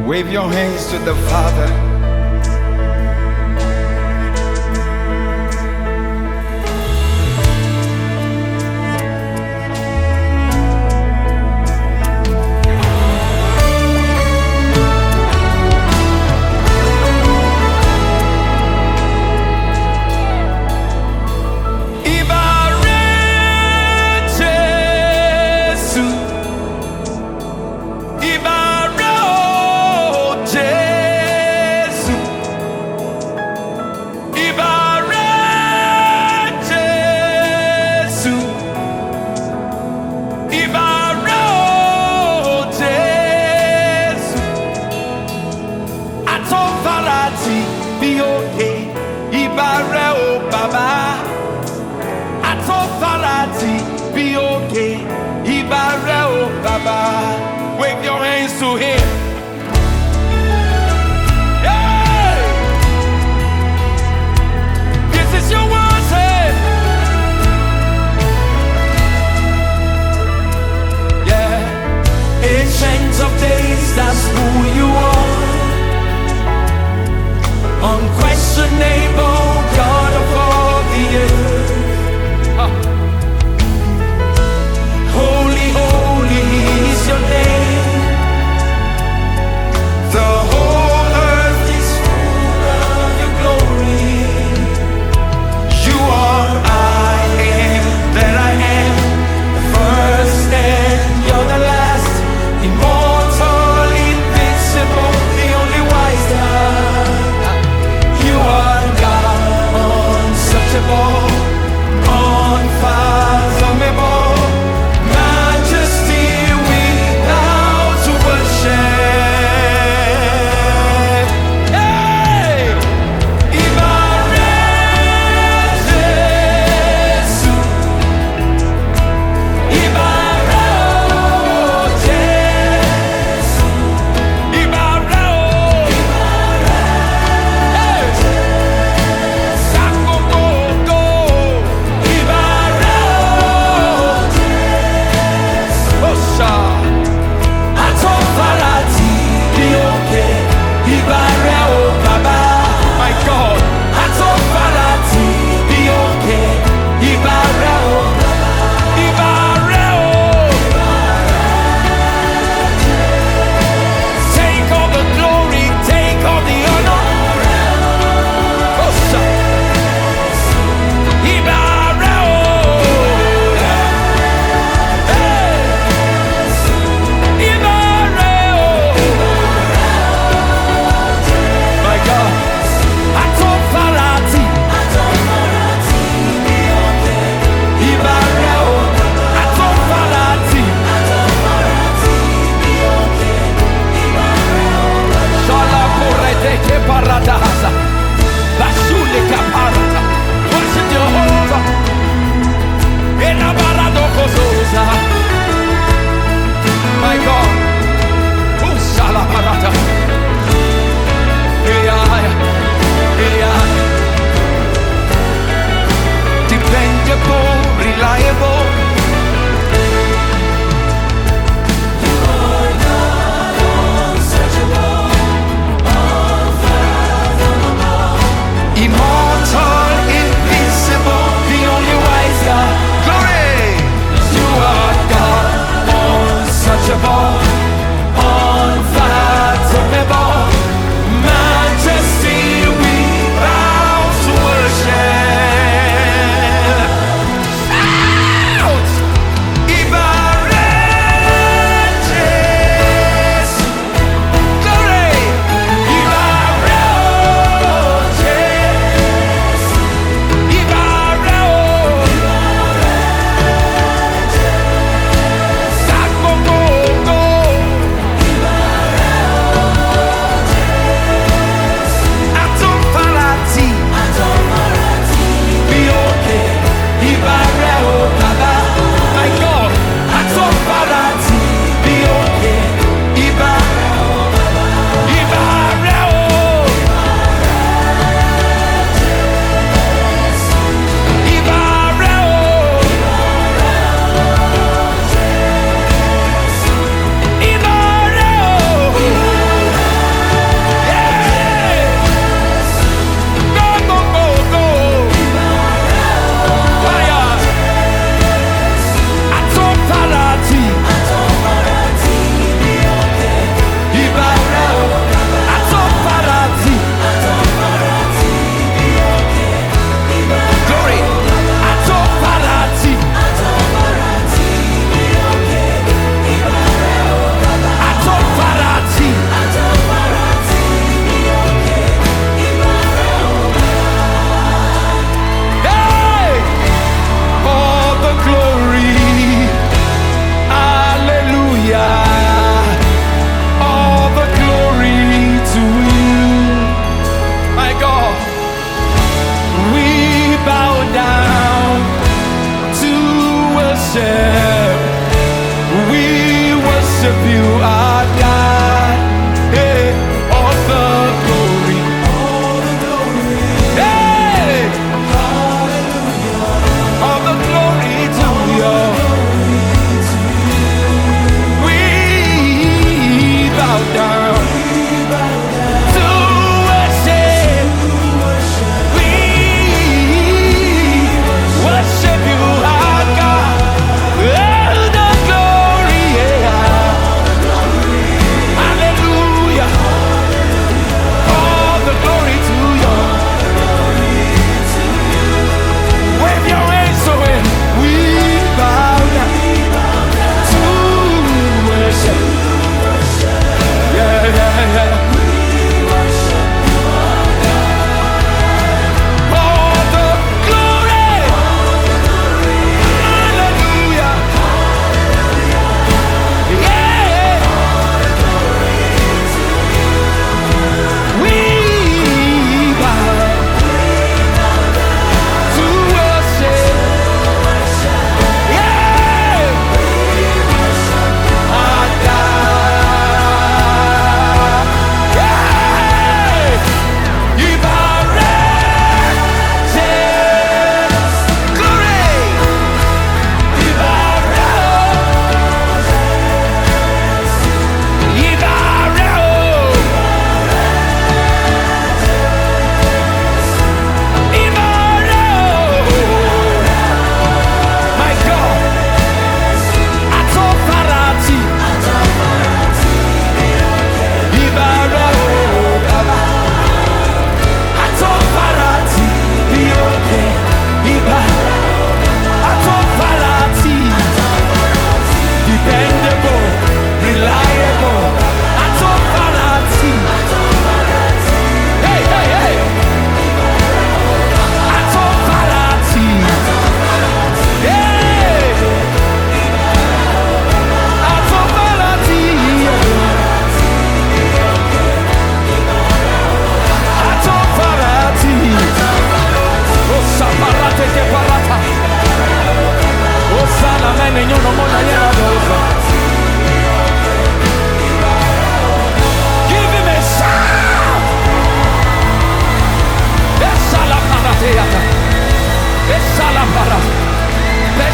Wave your hands to the Father. Be okay, Ibareo Baba. Wave your hands to him. Hey! This is your word, hey! Yeah. Ancient of days, that's who you are. Unquestionable God of all the earth. Holy, holy is your name.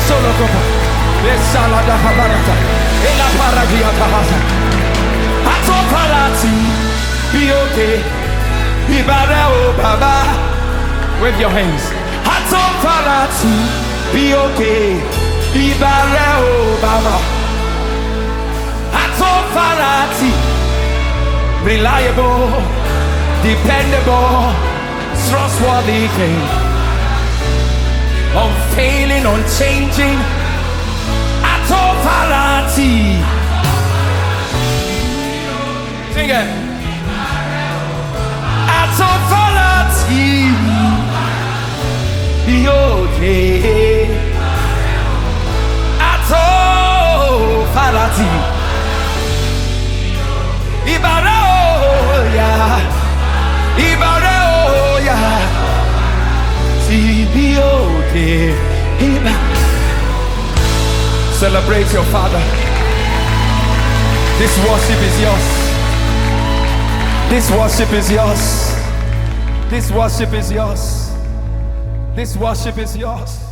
solo copa. Besala da habarata. Ela paragia tahasa. Ato palati. Be okay. Ibarao baba. Wave your hands. Ato palati. Be okay. Ibarao baba. Ato palati. Reliable. Dependable. Trustworthy king. Unfailing, unchanging. Atoparati. Sing it. Atoparati. Okay. Atoparati. Ibarao ya. Ibarao ya. Okay. Celebrate your Father. This worship is yours. This worship is yours. This worship is yours. This worship is yours.